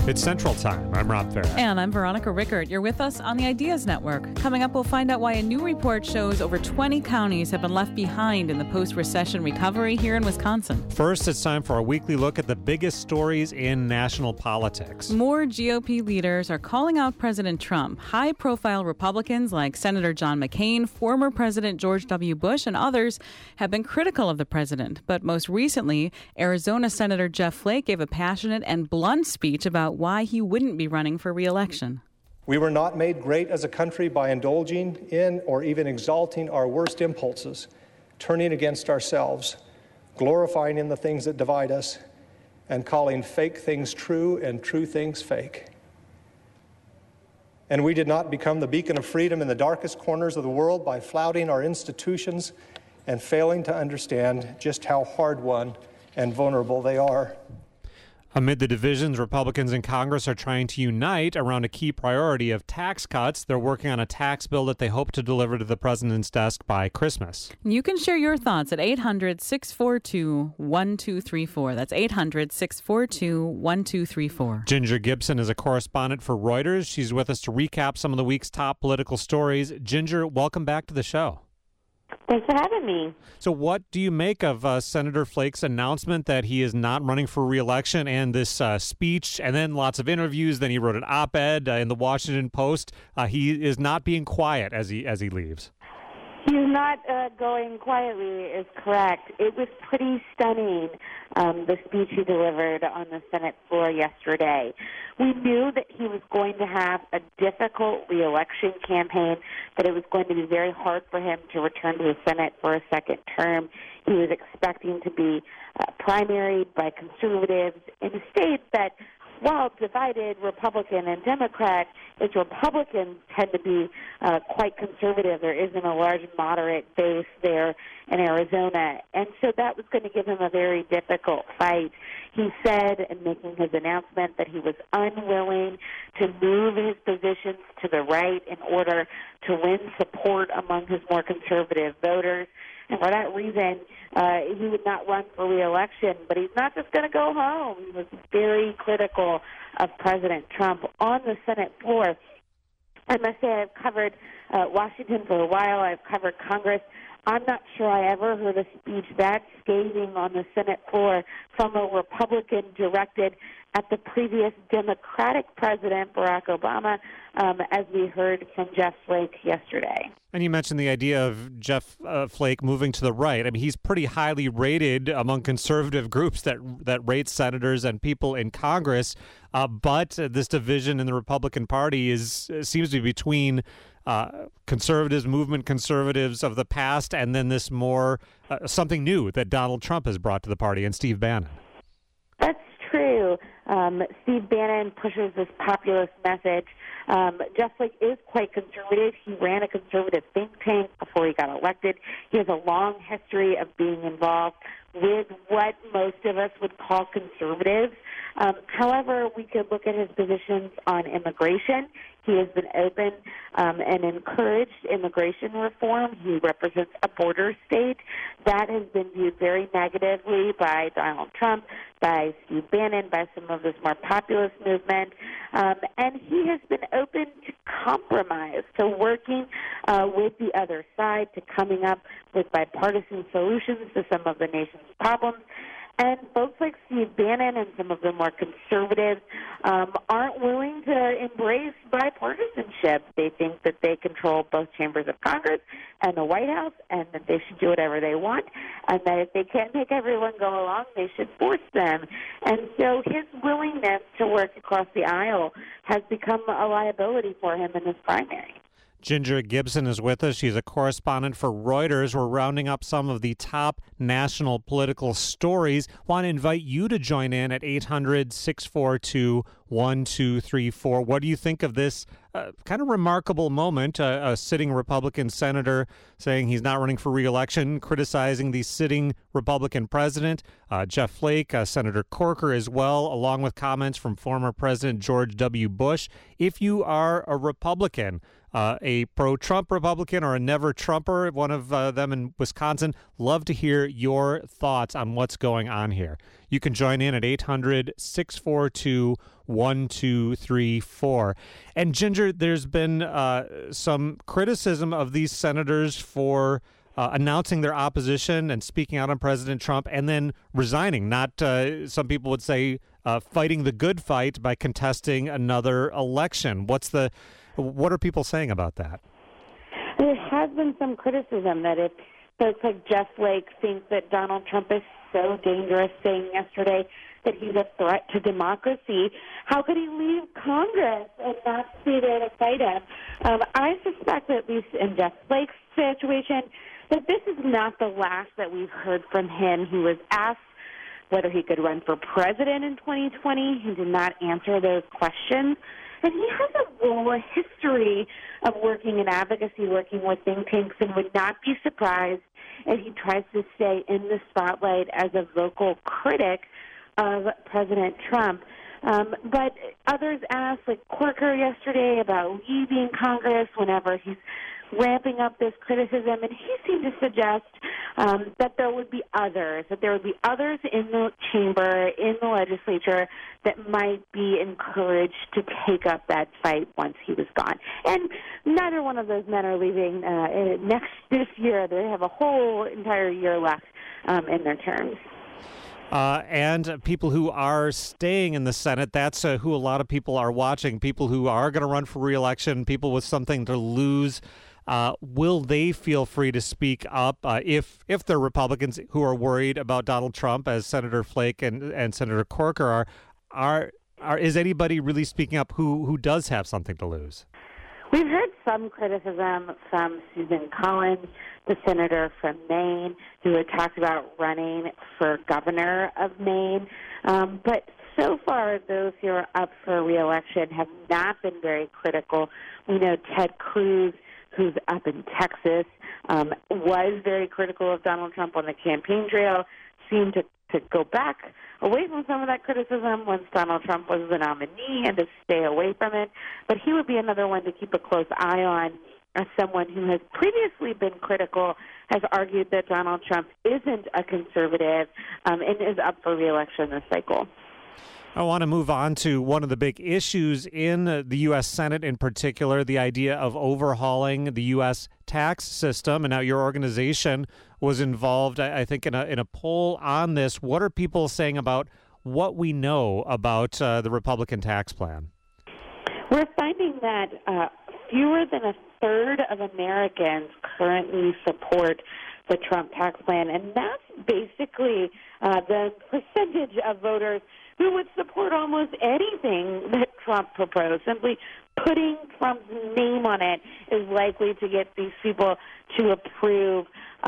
It's Central Time. I'm Rob Farah. And I'm Veronica Rickert. You're with us on the Ideas Network. Coming up, we'll find out why a new report shows over 20 counties have been left behind in the post-recession recovery here in Wisconsin. First, it's time for a weekly look at the biggest stories in national politics. More GOP leaders are calling out President Trump. High-profile Republicans like Senator John McCain, former President George W. Bush, and others have been critical of the president. But most recently, Arizona Senator Jeff Flake gave a passionate and blunt speech about why he wouldn't be running for re-election. We were not made great as a country by indulging in or even exalting our worst impulses, turning against ourselves, glorifying in the things that divide us, and calling fake things true and true things fake. And we did not become the beacon of freedom in the darkest corners of the world by flouting our institutions and failing to understand just how hard-won and vulnerable they are. Amid the divisions, Republicans in Congress are trying to unite around a key priority of tax cuts. They're working on a tax bill that they hope to deliver to the president's desk by Christmas. You can share your thoughts at 800-642-1234. That's 800-642-1234. Ginger Gibson is a correspondent for Reuters. She's with us to recap some of the week's top political stories. Ginger, welcome back to the show. Thanks for having me. So what do you make of Senator Flake's announcement that he is not running for re-election and this speech and then lots of interviews? Then he wrote an op-ed in the Washington Post. He is not being quiet as he leaves. He's not going quietly is correct. It was pretty stunning, the speech he delivered on the Senate floor yesterday. We knew that he was going to have a difficult re-election campaign, that it was going to be very hard for him to return to the Senate for a second term. He was expecting to be primaried by conservatives in a state that, while divided Republican and Democrat, its Republicans tend to be quite conservative. There isn't a large moderate base there in Arizona. And so that was going to give him a very difficult fight. He said in making his announcement that he was unwilling to move his positions to the right in order to win support among his more conservative voters. And for that reason, he would not run for re-election. But he's not just going to go home. He was very critical of President Trump on the Senate floor. I must say I've covered Washington for a while. I've covered Congress. I'm not sure I ever heard a speech that scathing on the Senate floor from a Republican directed at the previous Democratic president, Barack Obama, as we heard from Jeff Flake yesterday. And you mentioned the idea of Jeff Flake moving to the right. I mean, he's pretty highly rated among conservative groups that rate senators and people in Congress. But this division in the Republican Party seems to be between conservatives, movement conservatives of the past, and then this more something new that Donald Trump has brought to the party, and Steve Bannon. That's true. Steve Bannon pushes this populist message. Jeff Flake is quite conservative. He ran a conservative think tank before he got elected. He has a long history of being involved with what most of us would call conservatives. However, we could look at his positions on immigration. He has been open and encouraged immigration reform. He represents a border state. That has been viewed very negatively by Donald Trump, by Steve Bannon, by some of this more populist movement. And he has been open to compromise, to working with the other side, to coming up with bipartisan solutions to some of the nation's problems. And folks like Steve Bannon and some of the more conservatives aren't willing to embrace bipartisanship. They think that they control both chambers of Congress and the White House, and that they should do whatever they want, and that if they can't make everyone go along, they should force them. And so his willingness to work across the aisle has become a liability for him in this primary. Ginger Gibson is with us. She's a correspondent for Reuters. We're rounding up some of the top national political stories. Want to invite you to join in at 800-642-1234. What do you think of this kind of remarkable moment? A sitting Republican senator saying he's not running for re-election, criticizing the sitting Republican president, Jeff Flake, Senator Corker as well, along with comments from former President George W. Bush. If you are a Republican, a pro-Trump Republican or a never-Trumper, one of them in Wisconsin, love to hear your thoughts on what's going on here. You can join in at 800-642-1234. 1, 2, 3, 4. And Ginger, there's been some criticism of these senators for announcing their opposition and speaking out on President Trump and then resigning. Not, some people would say, fighting the good fight by contesting another election. What are people saying about that? There has been some criticism that if folks like Jeff Flake think that Donald Trump is so dangerous, saying yesterday that he's a threat to democracy, how could he leave Congress and not stay there to fight him? I suspect that at least in Jeff Flake's situation, that this is not the last that we've heard from him. He was asked whether he could run for president in 2020. He did not answer those questions. And he has a history of working in advocacy, working with think tanks, and would not be surprised if he tries to stay in the spotlight as a vocal critic of President Trump. But others asked, like Corker yesterday, about leaving Congress whenever he's ramping up this criticism, and he seemed to suggest that there would be others in the chamber, in the legislature, that might be encouraged to take up that fight once he was gone. And neither one of those men are leaving this year. They have a whole entire year left in their terms. And people who are staying in the Senate, that's who a lot of people are watching, people who are going to run for re-election, people with something to lose. Will they feel free to speak up if they're Republicans who are worried about Donald Trump, as Senator Flake and Senator Corker are? Is anybody really speaking up who does have something to lose? We've heard some criticism from Susan Collins, the senator from Maine, who had talked about running for governor of Maine. But so far, those who are up for re-election have not been very critical. We know Ted Cruz, who's up in Texas, was very critical of Donald Trump on the campaign trail, seemed to go back away from some of that criticism once Donald Trump was the nominee and to stay away from it. But he would be another one to keep a close eye on, as someone who has previously been critical, has argued that Donald Trump isn't a conservative and is up for re-election this cycle. I want to move on to one of the big issues in the U.S. Senate in particular, the idea of overhauling the U.S. tax system. And now your organization was involved, I think, in a poll on this. What are people saying about what we know about the Republican tax plan? We're finding that fewer than a third of Americans currently support the Trump tax plan, and that's basically the percentage of voters who would support almost anything that Trump proposed. Simply putting Trump's name on it is likely to get these people to approve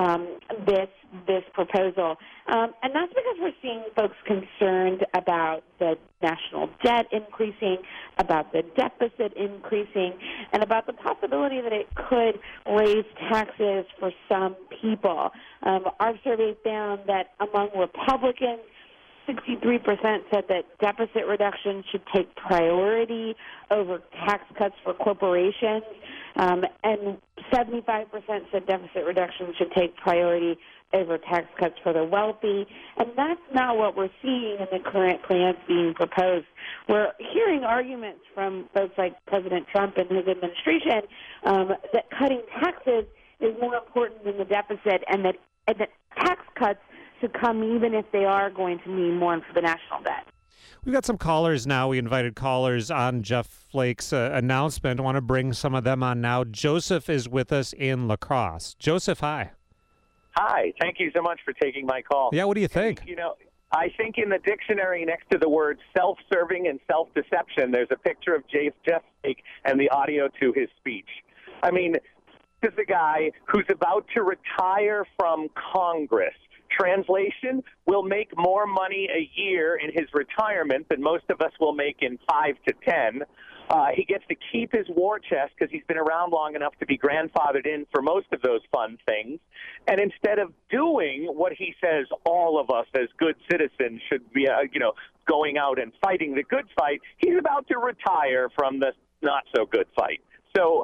this proposal. And that's because we're seeing folks concerned about the national debt increasing, about the deficit increasing, and about the possibility that it could raise taxes for some people. Our survey found that among Republicans, 63% said that deficit reduction should take priority over tax cuts for corporations, and 75% said deficit reduction should take priority over tax cuts for the wealthy. And that's not what we're seeing in the current plans being proposed. We're hearing arguments from folks like President Trump and his administration that cutting taxes is more important than the deficit, and that tax cuts should come even if they are going to mean more for the national debt. We've got some callers now. We invited callers on Jeff Flake's announcement. I want to bring some of them on now. Joseph is with us in La Crosse. Joseph, hi. Hi. Thank you so much for taking my call. Yeah, what do you think? I think in the dictionary next to the word self-serving and self-deception, there's a picture of Jeff Flake and the audio to his speech. I mean, this is a guy who's about to retire from Congress. Translation, will make more money a year in his retirement than most of us will make in 5 to 10. He gets to keep his war chest because he's been around long enough to be grandfathered in for most of those fun things. And instead of doing what he says all of us as good citizens should be, going out and fighting the good fight, he's about to retire from the not-so-good fight. So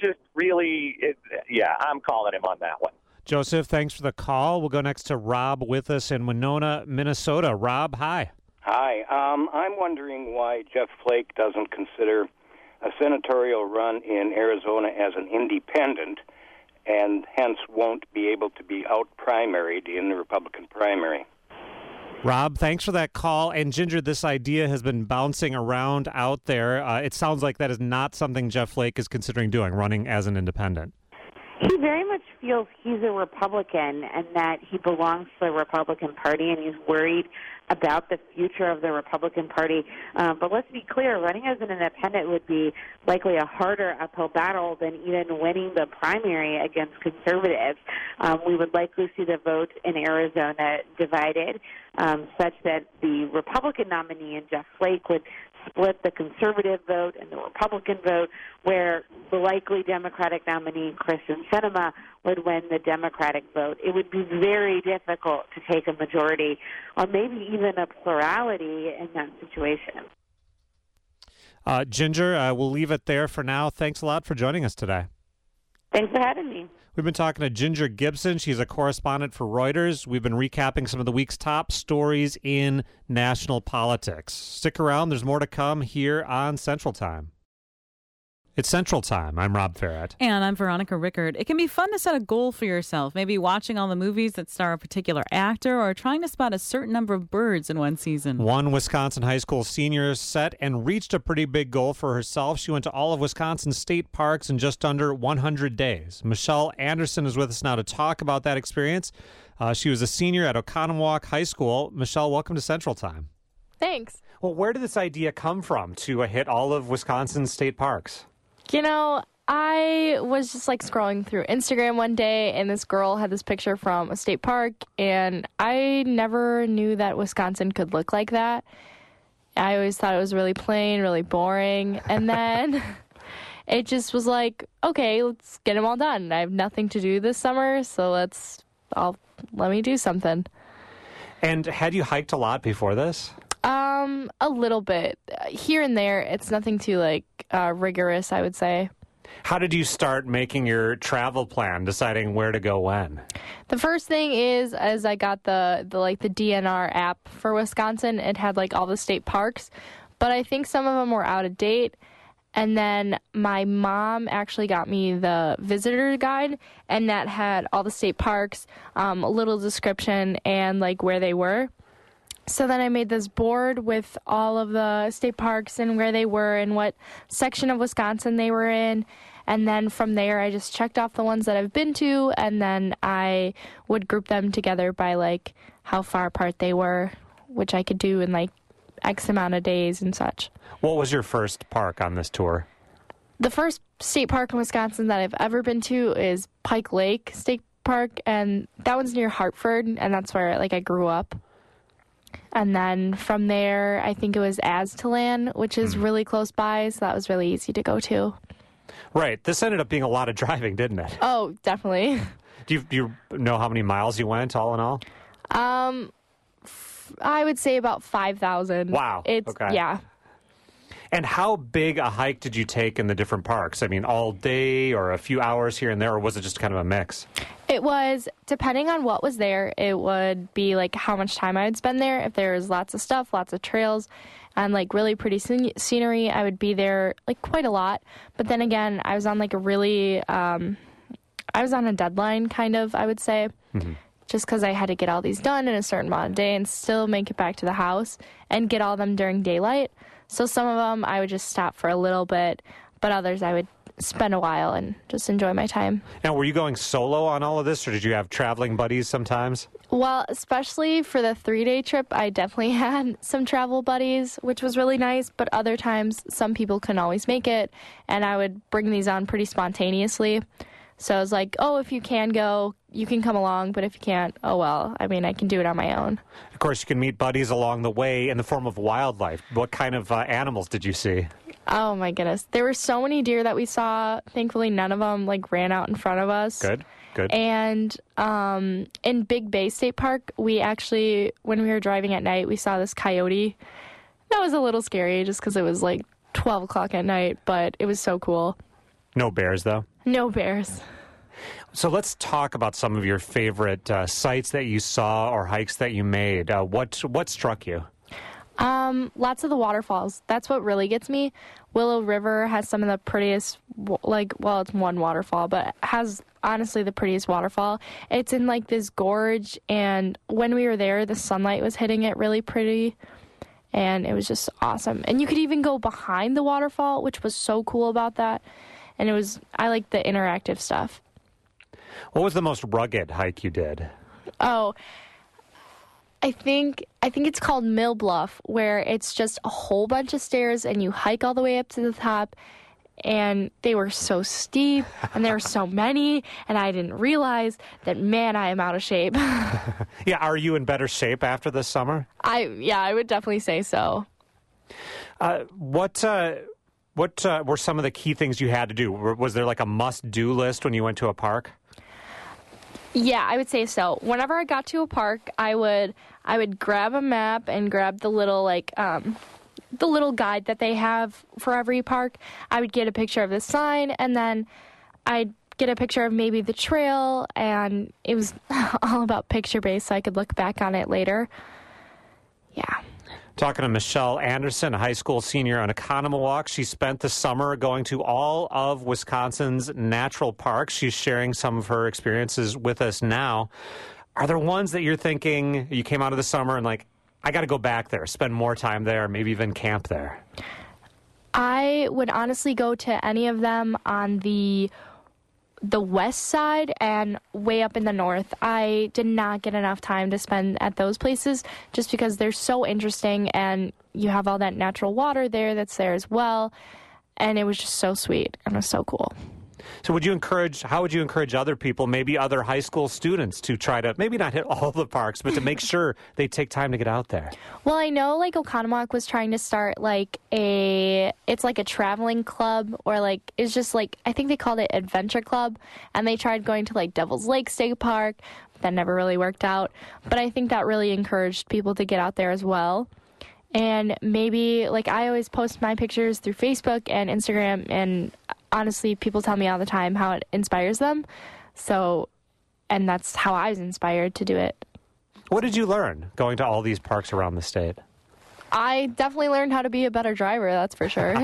I'm calling him on that one. Joseph, thanks for the call. We'll go next to Rob with us in Winona, Minnesota. Rob, hi. Hi. I'm wondering why Jeff Flake doesn't consider a senatorial run in Arizona as an independent and hence won't be able to be out-primaried in the Republican primary. Rob, thanks for that call. And Ginger, this idea has been bouncing around out there. It sounds like that is not something Jeff Flake is considering doing, running as an independent. He very much feels he's a Republican and that he belongs to the Republican Party, and he's worried about the future of the Republican Party. But let's be clear, running as an independent would be likely a harder uphill battle than even winning the primary against conservatives. We would likely see the vote in Arizona divided, such that the Republican nominee and Jeff Flake would split the conservative vote and the Republican vote, where the likely Democratic nominee, Kristen Sinema, would win the Democratic vote. It would be very difficult to take a majority or maybe even a plurality in that situation. Ginger, we'll leave it there for now. Thanks a lot for joining us today. Thanks for having me. We've been talking to Ginger Gibson. She's a correspondent for Reuters. We've been recapping some of the week's top stories in national politics. Stick around. There's more to come here on Central Time. It's Central Time. I'm Rob Farrett. And I'm Veronica Rickard. It can be fun to set a goal for yourself, maybe watching all the movies that star a particular actor or trying to spot a certain number of birds in one season. One Wisconsin high school senior set and reached a pretty big goal for herself. She went to all of Wisconsin's state parks in just under 100 days. Michelle Anderson is with us now to talk about that experience. She was a senior at Oconomowoc High School. Michelle, welcome to Central Time. Thanks. Well, where did this idea come from to hit all of Wisconsin's state parks? You know, I was just scrolling through Instagram one day, and this girl had this picture from a state park, and I never knew that Wisconsin could look like that. I always thought it was really plain, really boring, and then it just was okay, let's get them all done. I have nothing to do this summer, so let me do something. And had you hiked a lot before this? A little bit. Here and there. It's nothing too, rigorous, I would say. How did you start making your travel plan, deciding where to go when? The first thing is I got the DNR app for Wisconsin. It had, all the state parks, but I think some of them were out of date. And then my mom actually got me the visitor guide, and that had all the state parks, a little description, and, where they were. So then I made this board with all of the state parks and where they were and what section of Wisconsin they were in. And then from there, I just checked off the ones that I've been to, and then I would group them together by, how far apart they were, which I could do in, X amount of days and such. What was your first park on this tour? The first state park in Wisconsin that I've ever been to is Pike Lake State Park, and that one's near Hartford, and that's where, I grew up. And then from there, I think it was Aztalan, which is really close by, so that was really easy to go to. Right. This ended up being a lot of driving, didn't it? Oh, definitely. Do you know how many miles you went, all in all? I would say about 5,000. Wow. Okay. Yeah. And how big a hike did you take in the different parks? I mean, all day or a few hours here and there, or was it just kind of a mix? It was, depending on what was there, it would be how much time I would spend there. If there was lots of stuff, lots of trails, and really pretty scenery, I would be there quite a lot. But then again, I was on I was on a deadline kind of, I would say, just because I had to get all these done in a certain amount of day and still make it back to the house and get all of them during daylight. So some of them I would just stop for a little bit, but others I would spend a while and just enjoy my time. Now, were you going solo on all of this, or did you have traveling buddies sometimes? Well, especially for the 3-day trip, I definitely had some travel buddies, which was really nice, but other times some people couldn't always make it, and I would bring these on pretty spontaneously. So I was if you can go, you can come along, but if you can't, oh well. I mean, I can do it on my own. Of course, you can meet buddies along the way in the form of wildlife. What kind of animals did you see? Oh, my goodness. There were so many deer that we saw. Thankfully, none of them, ran out in front of us. Good. And in Big Bay State Park, we actually, when we were driving at night, we saw this coyote. That was a little scary just because it was 12 o'clock at night, but it was so cool. No bears, though? No bears. So let's talk about some of your favorite sites that you saw or hikes that you made. What struck you? Lots of the waterfalls. That's what really gets me. Willow River has some of the prettiest, it's one waterfall, but it has honestly the prettiest waterfall. It's in like this gorge, and when we were there, the sunlight was hitting it really pretty, and it was just awesome. And you could even go behind the waterfall, which was so cool about that. And I like the interactive stuff. What was the most rugged hike you did? Oh, I think it's called Mill Bluff, where it's just a whole bunch of stairs and you hike all the way up to the top, and they were so steep and there were so many, and I didn't realize that, man, I am out of shape. Yeah, are you in better shape after this summer? I would definitely say so. What were some of the key things you had to do? Was there like a must-do list when you went to a park? Yeah, I would say so. Whenever I got to a park, I would grab a map and grab the little the little guide that they have for every park. I would get a picture of the sign, and then I'd get a picture of maybe the trail, and it was all about picture-based, so I could look back on it later. Yeah. Talking to Michelle Anderson, a high school senior on Economawalk. She spent the summer going to all of Wisconsin's natural parks. She's sharing some of her experiences with us now. Are there ones that you're thinking, you came out of the summer and like, I got to go back there, spend more time there, maybe even camp there? I would honestly go to any of them on the west side and way up in the north. I did not get enough time to spend at those places just because they're so interesting, and you have all that natural water there that's there as well, and it was just so sweet and it was so cool. So how would you encourage other people, maybe other high school students, to try to maybe not hit all the parks, but to make sure they take time to get out there? Well, I know like Oconomowoc was trying to start it's like a traveling club, or like, it's just like, I think they called it Adventure Club, and they tried going to like Devil's Lake State Park. That never really worked out, but I think that really encouraged people to get out there as well. And maybe, like, I always post my pictures through Facebook and Instagram, and honestly, people tell me all the time how it inspires them. So, and that's how I was inspired to do it. What did you learn going to all these parks around the state? I definitely learned how to be a better driver, that's for sure.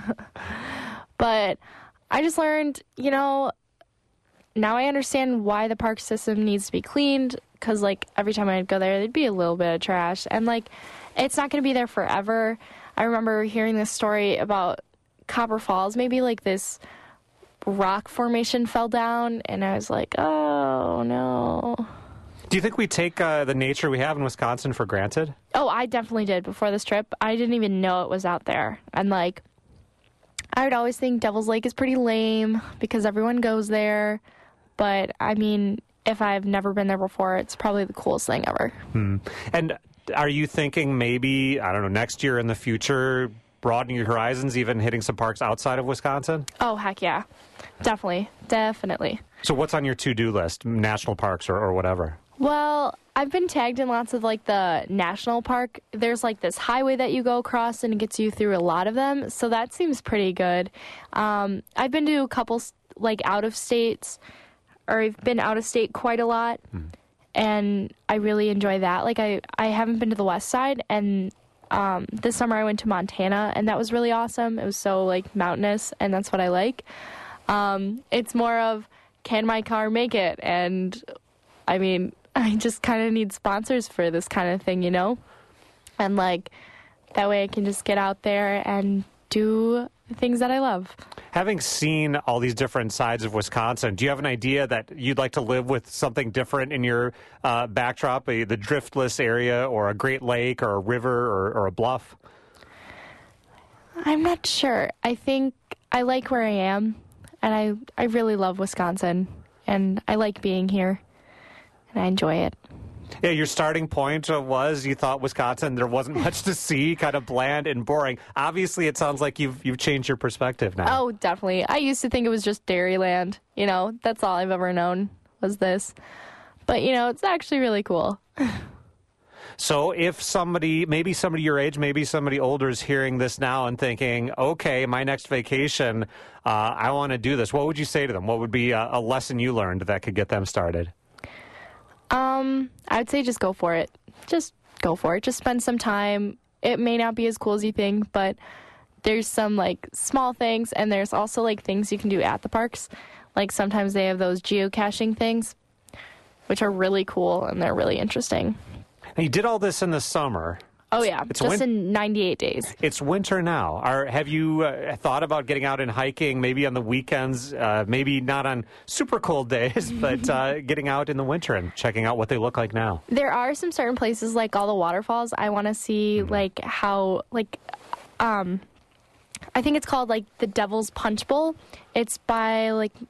But I just learned, now I understand why the park system needs to be cleaned, because, like, every time I'd go there, there'd be a little bit of trash. And, like, it's not going to be there forever. I remember hearing this story about Copper Falls. Maybe, like, this rock formation fell down, and I was like, oh, no. Do you think we take the nature we have in Wisconsin for granted? Oh, I definitely did before this trip. I didn't even know it was out there. And, like, I would always think Devil's Lake is pretty lame because everyone goes there. But, I mean, if I've never been there before, it's probably the coolest thing ever. And are you thinking maybe, I don't know, next year in the future, broadening your horizons, even hitting some parks outside of Wisconsin? Oh, heck yeah. Definitely. So what's on your to-do list, national parks or whatever? Well, I've been tagged in lots of, like, the national park. There's, like, this highway that you go across, and it gets you through a lot of them. So that seems pretty good. I've been to a couple, like, out-of-states, or I've been out of state quite a lot. And I really enjoy that. Like, I haven't been to the west side, and this summer I went to Montana, and that was really awesome. It was so, like, mountainous, and that's what I like. It's more of, can my car make it? And, I mean, I just kind of need sponsors for this kind of thing, And, like, that way I can just get out there and do the things that I love. Having seen all these different sides of Wisconsin, do you have an idea that you'd like to live with something different in your backdrop, the driftless area or a Great Lake or a river or a bluff? I'm not sure. I think I like where I am, and I really love Wisconsin, and I like being here, and I enjoy it. Yeah, your starting point was you thought Wisconsin, there wasn't much to see, kind of bland and boring. Obviously, it sounds like you've changed your perspective now. Oh, definitely. I used to think it was just Dairyland. That's all I've ever known was this. But, it's actually really cool. So if maybe somebody your age, maybe somebody older is hearing this now and thinking, okay, my next vacation, I want to do this, what would you say to them? What would be a lesson you learned that could get them started? I would say just go for it. Just go for it. Just spend some time. it may not be as cool as you think, but there's some like small things, and there's also like things you can do at the parks. Like sometimes they have those geocaching things, which are really cool and they're really interesting. And you did all this in the summer. Oh, yeah, just in 98 days. It's winter now. Have you thought about getting out and hiking, maybe on the weekends, maybe not on super cold days, but getting out in the winter and checking out what they look like now? There are some certain places, like all the waterfalls. I want to see, like, how, like, I think it's called, like, the Devil's Punch Bowl. It's by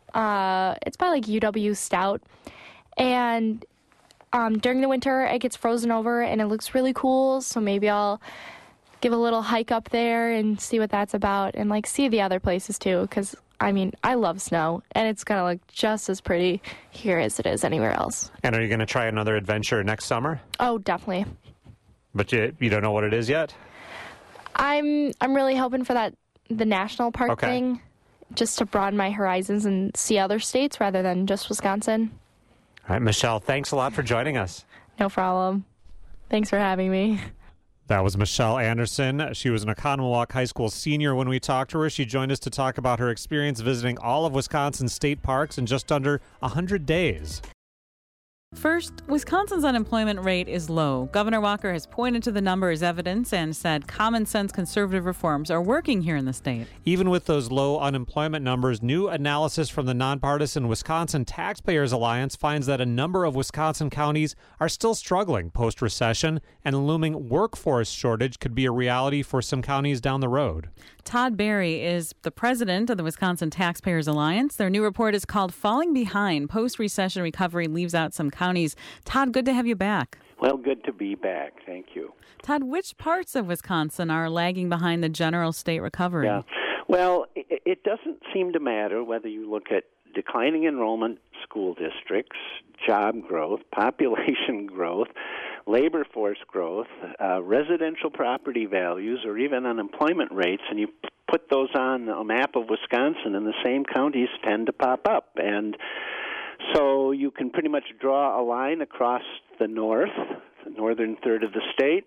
UW Stout. And during the winter, it gets frozen over, and it looks really cool, so maybe I'll give a little hike up there and see what that's about, and, like, see the other places, too, because, I mean, I love snow, and it's going to look just as pretty here as it is anywhere else. And are you going to try another adventure next summer? Oh, definitely. But you don't know what it is yet? I'm really hoping for the national park thing, just to broaden my horizons and see other states rather than just Wisconsin. All right, Michelle, thanks a lot for joining us. No problem. Thanks for having me. That was Michelle Anderson. She was an Oconomowoc High School senior when we talked to her. She joined us to talk about her experience visiting all of Wisconsin's state parks in just under 100 days. First, Wisconsin's unemployment rate is low. Governor Walker has pointed to the number as evidence and said common sense conservative reforms are working here in the state. Even with those low unemployment numbers, new analysis from the nonpartisan Wisconsin Taxpayers Alliance finds that a number of Wisconsin counties are still struggling post-recession, and a looming workforce shortage could be a reality for some counties down the road. Todd Berry is the president of the Wisconsin Taxpayers Alliance. Their new report is called Falling Behind. Post-Recession Recovery leaves out some counties. Todd, good to have you back. Well, good to be back. Thank you. Todd, which parts of Wisconsin are lagging behind the general state recovery? Yeah. Well, it doesn't seem to matter whether you look at declining enrollment school districts, job growth, population growth, labor force growth, residential property values, or even unemployment rates, and you put those on a map of Wisconsin, and the same counties tend to pop up. And so you can pretty much draw a line across the northern third of the state.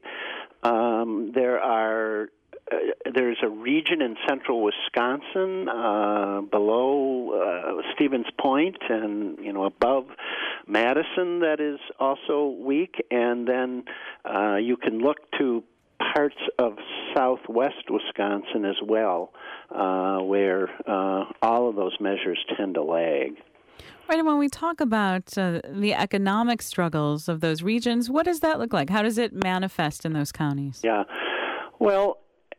There's a region in central Wisconsin below Stevens Point and above Madison that is also weak, and then you can look to parts of southwest Wisconsin as well, where all of those measures tend to lag. Right, and when we talk about the economic struggles of those regions, what does that look like? How does it manifest in those counties? Yeah, well,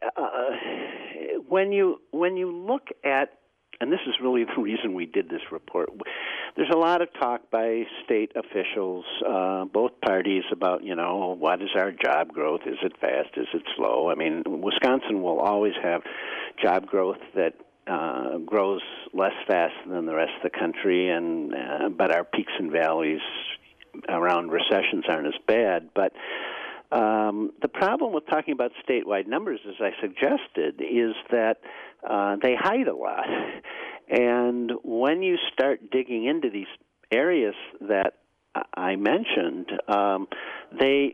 when you look at, and this is really the reason we did this report, there's a lot of talk by state officials, both parties, about, what is our job growth? Is it fast? Is it slow? I mean, Wisconsin will always have job growth that grows less fast than the rest of the country, but our peaks and valleys around recessions aren't as bad. But the problem with talking about statewide numbers, as I suggested, is that they hide a lot. And when you start digging into these areas that I mentioned, they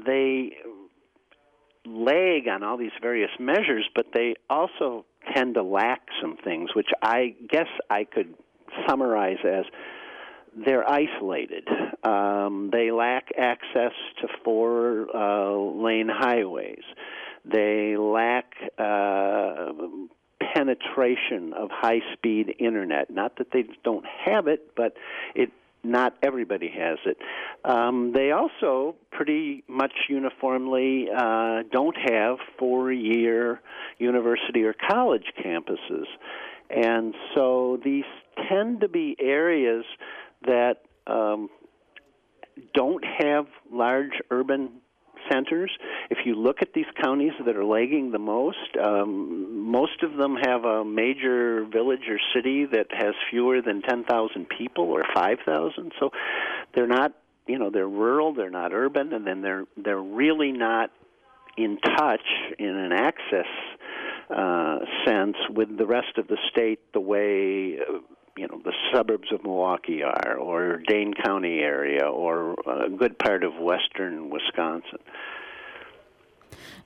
lag on all these various measures, but they also tend to lack some things, which I guess I could summarize as they're isolated. They lack access to four-lane highways. They lack penetration of high-speed internet. Not that they don't have it, but not everybody has it. They also pretty much uniformly don't have four-year university or college campuses. And so these tend to be areas that don't have large urban centers. If you look at these counties that are lagging the most of them have a major village or city that has fewer than 10,000 people or 5,000. So they're not, they're rural, they're not urban, and then they're really not in touch in an access sense with the rest of the state the way the suburbs of Milwaukee are, or Dane County area, or a good part of western Wisconsin.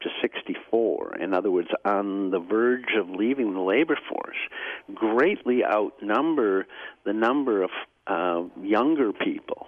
to 64, in other words, on the verge of leaving the labor force, greatly outnumber the number of younger people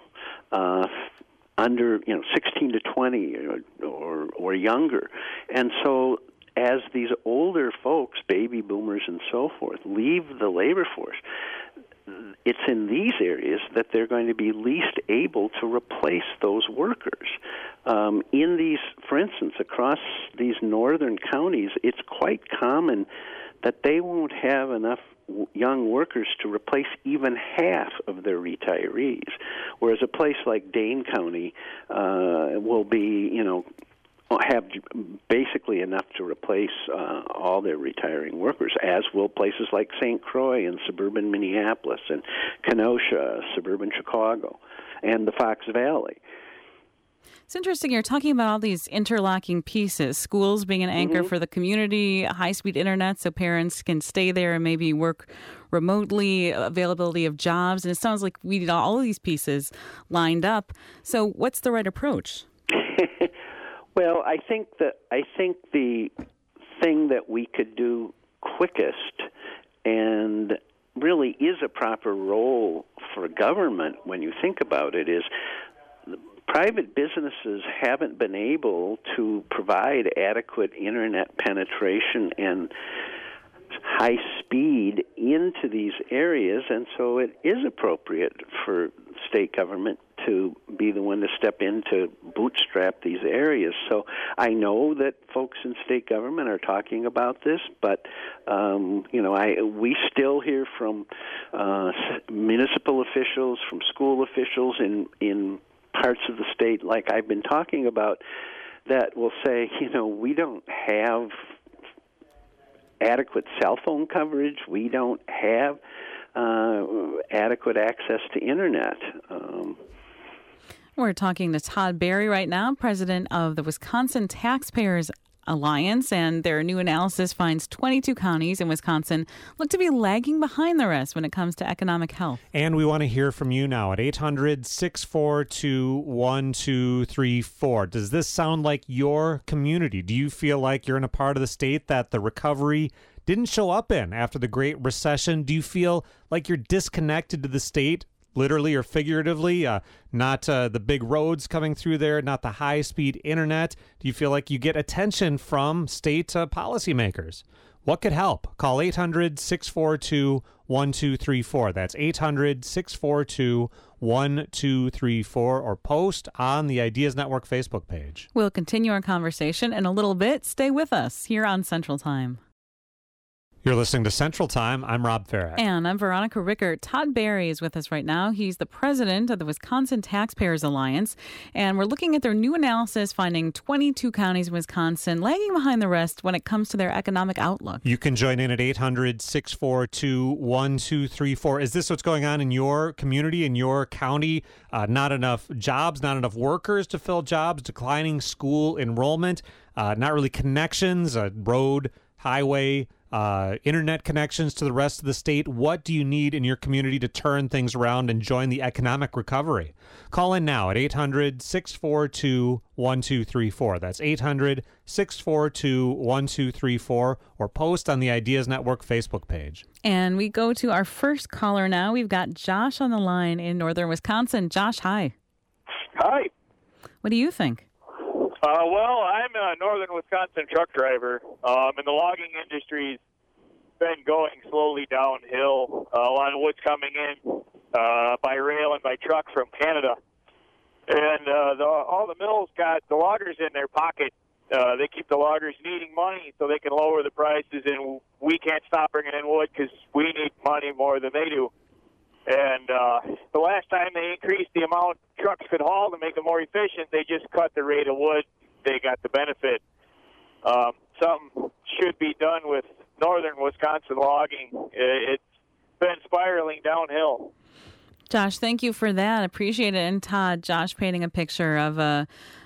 under 16 to 20 or younger. And so as these older folks, baby boomers and so forth, leave the labor force, it's in these areas that they're going to be least able to replace those workers. In these, for instance, across these northern counties, it's quite common that they won't have enough young workers to replace even half of their retirees, whereas a place like Dane County will be, have basically enough to replace all their retiring workers, as will places like St. Croix in suburban Minneapolis and Kenosha, suburban Chicago, and the Fox Valley. It's interesting. You're talking about all these interlocking pieces, schools being an anchor for the community, high-speed internet so parents can stay there and maybe work remotely, availability of jobs. And it sounds like we need all of these pieces lined up. So what's the right approach? Well, I think the thing that we could do quickest and really is a proper role for government when you think about it is private businesses haven't been able to provide adequate internet penetration and high speed into these areas, and so it is appropriate for state government to be the one to step in to bootstrap these areas. So I know that folks in state government are talking about this, but we still hear from municipal officials, from school officials in parts of the state like I've been talking about that will say, we don't have adequate cell phone coverage. We don't have adequate access to internet. We're talking to Todd Berry right now, president of the Wisconsin Taxpayers Alliance, and their new analysis finds 22 counties in Wisconsin look to be lagging behind the rest when it comes to economic health. And we want to hear from you now at 800-642-1234. Does this sound like your community? Do you feel like you're in a part of the state that the recovery didn't show up in after the Great Recession? Do you feel like you're disconnected to the state, literally or figuratively? Not the big roads coming through there, not the high-speed internet. Do you feel like you get attention from state policymakers? What could help? Call 800-642-1234. That's 800-642-1234, or post on the Ideas Network Facebook page. We'll continue our conversation in a little bit. Stay with us here on Central Time. You're listening to Central Time. I'm Rob Farah. And I'm Veronica Rickert. Todd Berry is with us right now. He's the president of the Wisconsin Taxpayers Alliance. And we're looking at their new analysis finding 22 counties in Wisconsin lagging behind the rest when it comes to their economic outlook. You can join in at 800-642-1234. Is this what's going on in your community, in your county? Not enough jobs, not enough workers to fill jobs, declining school enrollment, not really connections, road, highway, internet connections to the rest of the state. What do you need in your community to turn things around and join the economic recovery? Call in now at 800-642-1234. That's 800-642-1234, or post on the Ideas Network Facebook page. And we go to our first caller now. We've got Josh on the line in northern Wisconsin. Josh, hi. Hi. What do you think? Well, I'm a northern Wisconsin truck driver, and the logging industry's been going slowly downhill. A lot of wood's coming in by rail and by truck from Canada. And all the mills got the loggers in their pocket. They keep the loggers needing money so they can lower the prices, and we can't stop bringing in wood because we need money more than they do. And the last time they increased the amount trucks could haul to make them more efficient, they just cut the rate of wood. They got the benefit. Something should be done with northern Wisconsin logging. It's been spiraling downhill. Josh, thank you for that. Appreciate it. And Todd, Josh painting a picture of a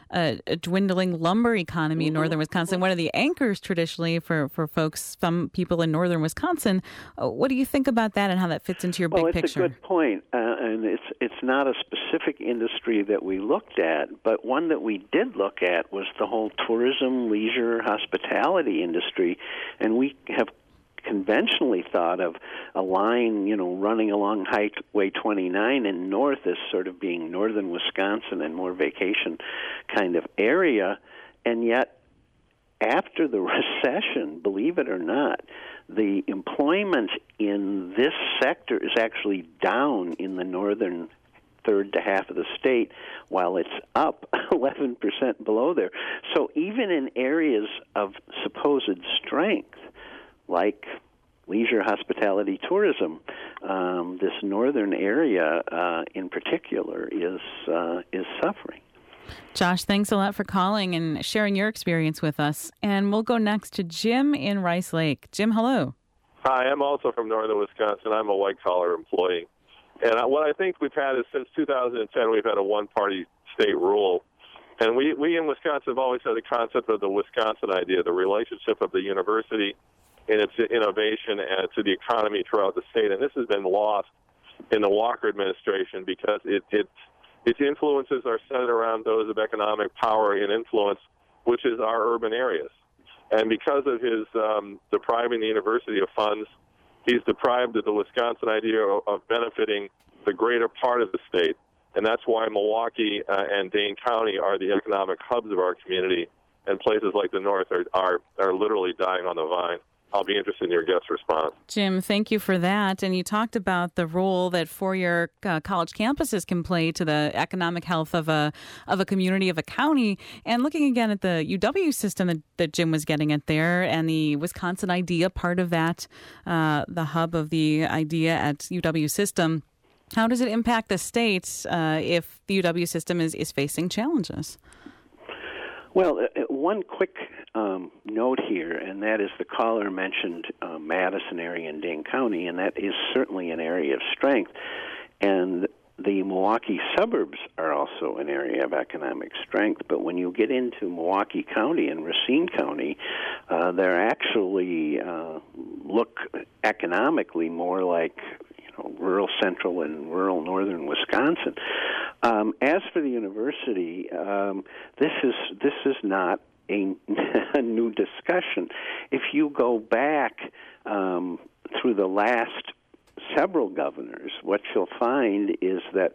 a dwindling lumber economy in northern Wisconsin, one of the anchors traditionally for folks, some people in northern Wisconsin. What do you think about that and how that fits into your big picture? It's a good point, and it's not a specific industry that we looked at, but one that we did look at was the whole tourism, leisure, hospitality industry, and we have conventionally thought of a line, running along Highway 29 in north as sort of being northern Wisconsin and more vacation kind of area, and yet after the recession, believe it or not, the employment in this sector is actually down in the northern third to half of the state, while it's up 11% below there. So even in areas of supposed strength, like leisure, hospitality, tourism, this northern area in particular is suffering. Josh, thanks a lot for calling and sharing your experience with us. And we'll go next to Jim in Rice Lake. Jim, hello. Hi, I'm also from northern Wisconsin. I'm a white-collar employee. And what I think we've had is since 2010, we've had a one-party state rule. And we in Wisconsin have always had the concept of the Wisconsin idea, the relationship of the university and its innovation and to the economy throughout the state. And this has been lost in the Walker administration because its influences are centered around those of economic power and influence, which is our urban areas. And because of his depriving the university of funds, he's deprived of the Wisconsin idea of benefiting the greater part of the state. And that's why Milwaukee and Dane County are the economic hubs of our community, and places like the north are literally dying on the vine. I'll be interested in your guest response. Jim, thank you for that. And you talked about the role that four-year college campuses can play to the economic health of a community, of a county. And looking again at the UW system that Jim was getting at there, and the Wisconsin IDEA part of that, the hub of the IDEA at UW system, how does it impact the state if the UW system is facing challenges? Well, one quick note here, and that is the caller mentioned Madison area and Dane County, and that is certainly an area of strength. And the Milwaukee suburbs are also an area of economic strength. But when you get into Milwaukee County and Racine County, they're actually look economically more like rural central and rural northern Wisconsin. As for the university, this is not a new discussion. If you go back through the last several governors, what you'll find is that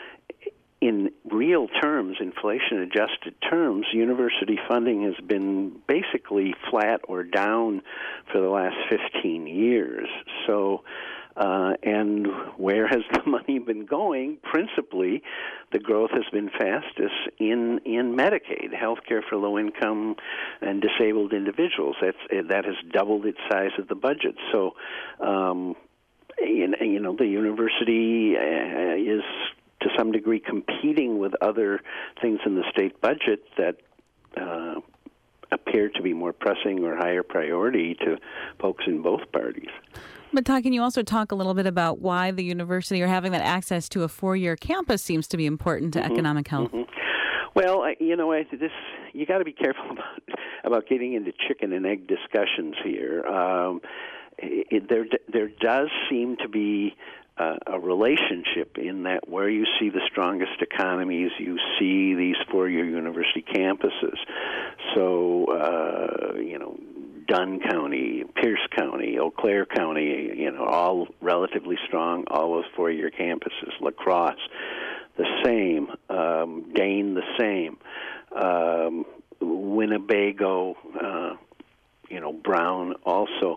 in real terms, inflation-adjusted terms, university funding has been basically flat or down for the last 15 years. So, and where has the money been going? Principally, the growth has been fastest in Medicaid, healthcare for low-income and disabled individuals. That has doubled its size of the budget. So, the university is to some degree competing with other things in the state budget that appear to be more pressing or higher priority to folks in both parties. But Todd, can you also talk a little bit about why the university or having that access to a four-year campus seems to be important to economic health? Well, you got to be careful about getting into chicken and egg discussions here. There does seem to be a relationship in that where you see the strongest economies, you see these four-year university campuses. So, Dunn County, Pierce County, Eau Claire County, all relatively strong, all those four-year campuses. La Crosse, the same. Dane, the same. Winnebago, Brown also.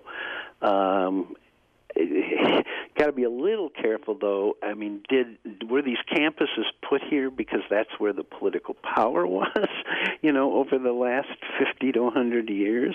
Got to be a little careful, though. I mean, were these campuses put here because that's where the political power was, over the last 50 to 100 years?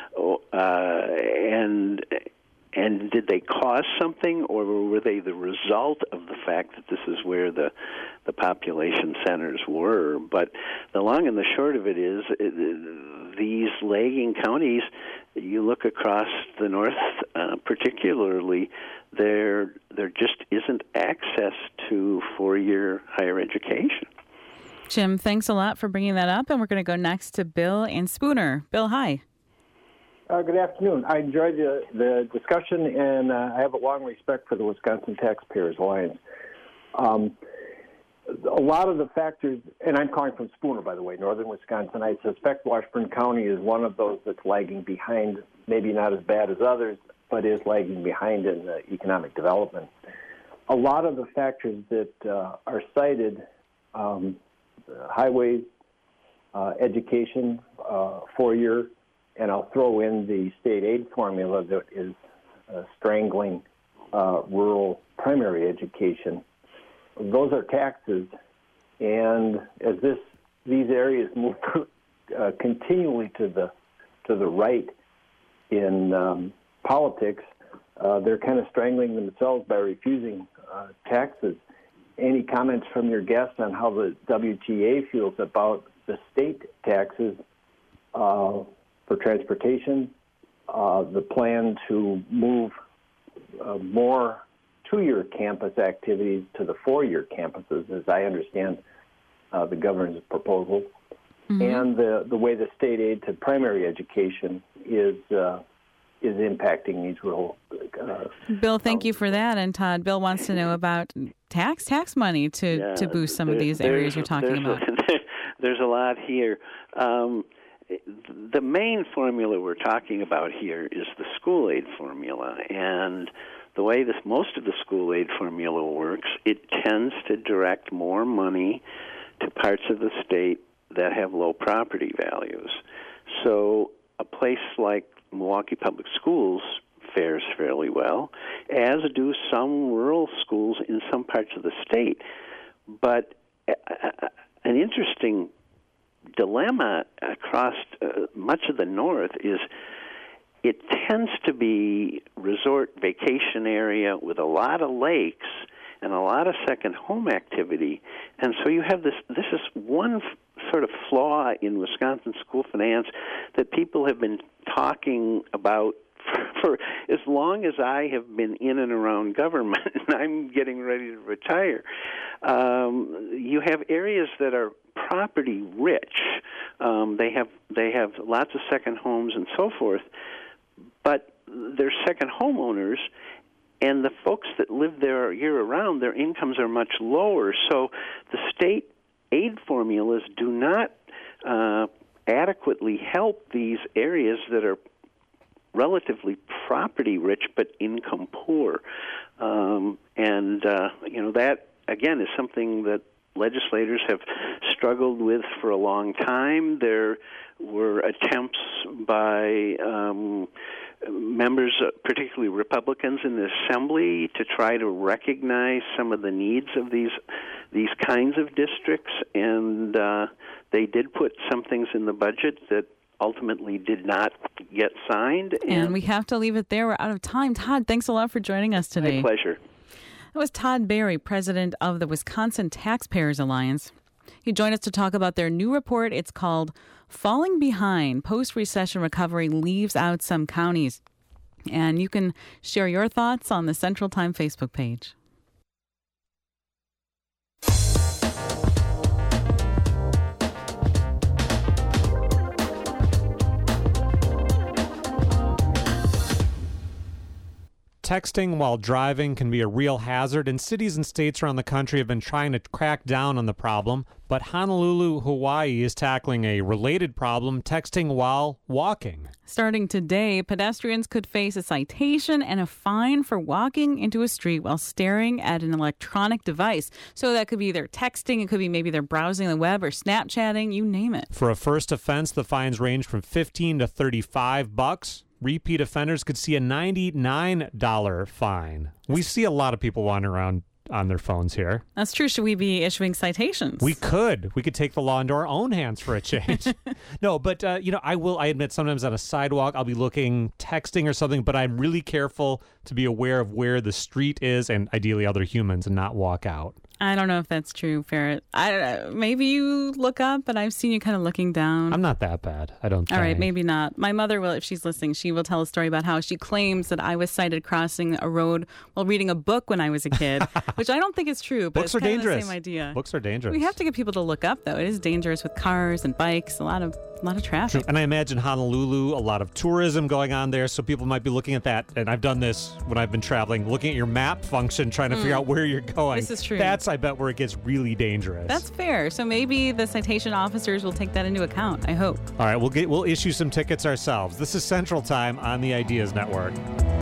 And did they cause something, or were they the result of the fact that this is where the population centers were? But the long and the short of it is, these lagging counties, you look across the north particularly, there just isn't access to four-year higher education. Jim, thanks a lot for bringing that up. And we're going to go next to Bill and Spooner. Bill, hi. Good afternoon. I enjoyed the discussion, and I have a long respect for the Wisconsin Taxpayers Alliance. A lot of the factors, and I'm calling from Spooner, by the way, northern Wisconsin. I suspect Washburn County is one of those that's lagging behind, maybe not as bad as others, but is lagging behind in economic development. A lot of the factors that are cited, highways, education, 4-year, and I'll throw in the state aid formula that is strangling rural primary education. Those are taxes, and as these areas move continually to the right in politics, they're kind of strangling themselves by refusing taxes. Any comments from your guests on how the WTA feels about the state taxes for transportation, the plan to move more 2-year campus activities to the 4-year campuses, as I understand the governor's proposal, and the way the state aid to primary education is impacting these rural. Bill, thank you for that. And Todd, Bill wants to know about tax money to boost some of these areas you're talking about. There's a lot here. The main formula we're talking about here is the school aid formula, and the way most of the school aid formula works, it tends to direct more money to parts of the state that have low property values. So a place like Milwaukee Public Schools fares fairly well, as do some rural schools in some parts of the state. But an interesting dilemma across much of the north is it tends to be resort vacation area with a lot of lakes and a lot of second home activity. And so you have this is one sort of flaw in Wisconsin school finance that people have been talking about for as long as I have been in and around government, and I'm getting ready to retire. You have areas that are property rich. They have lots of second homes and so forth, but they're second homeowners, and the folks that live there year-round, their incomes are much lower. So the state aid formulas do not adequately help these areas that are relatively property rich but income poor. That, again, is something that legislators have struggled with for a long time. There were attempts by members, particularly Republicans in the Assembly, to try to recognize some of the needs of these kinds of districts, and they did put some things in the budget that ultimately did not get signed. And we have to leave it there. We're out of time. Todd, thanks a lot for joining us today. My pleasure. That was Todd Berry, president of the Wisconsin Taxpayers Alliance. He joined us to talk about their new report. It's called Falling Behind, Post-Recession Recovery Leaves Out Some Counties. And you can share your thoughts on the Central Time Facebook page. Texting while driving can be a real hazard, and cities and states around the country have been trying to crack down on the problem. But Honolulu, Hawaii is tackling a related problem, texting while walking. Starting today, pedestrians could face a citation and a fine for walking into a street while staring at an electronic device. So that could be their texting, it could be maybe they're browsing the web or Snapchatting, you name it. For a first offense, the fines range from $15 to $35. Repeat offenders could see a $99 fine. We see a lot of people wandering around on their phones here. That's true. Should we be issuing citations? We could take the law into our own hands for a change. No, but I admit sometimes on a sidewalk I'll be looking, texting or something, but I'm really careful to be aware of where the street is and ideally other humans and not walk out. I don't know if that's true, Ferret. I don't know. Maybe you look up, but I've seen you kind of looking down. I'm not that bad, I don't think. All right, maybe not. My mother will, if she's listening, she will tell a story about how she claims that I was sighted crossing a road while reading a book when I was a kid, which I don't think is true, but Books it's are kind dangerous. of the same idea. Books are dangerous. We have to get people to look up, though. It is dangerous with cars and bikes, a lot of traffic. True. And I imagine Honolulu, a lot of tourism going on there, so people might be looking at that, and I've done this when I've been traveling, looking at your map function, trying to figure out where you're going. This is true. That's, I bet, where it gets really dangerous. That's fair. So maybe the citation officers will take that into account, I hope. All right, we'll issue some tickets ourselves. This is Central Time on the Ideas Network.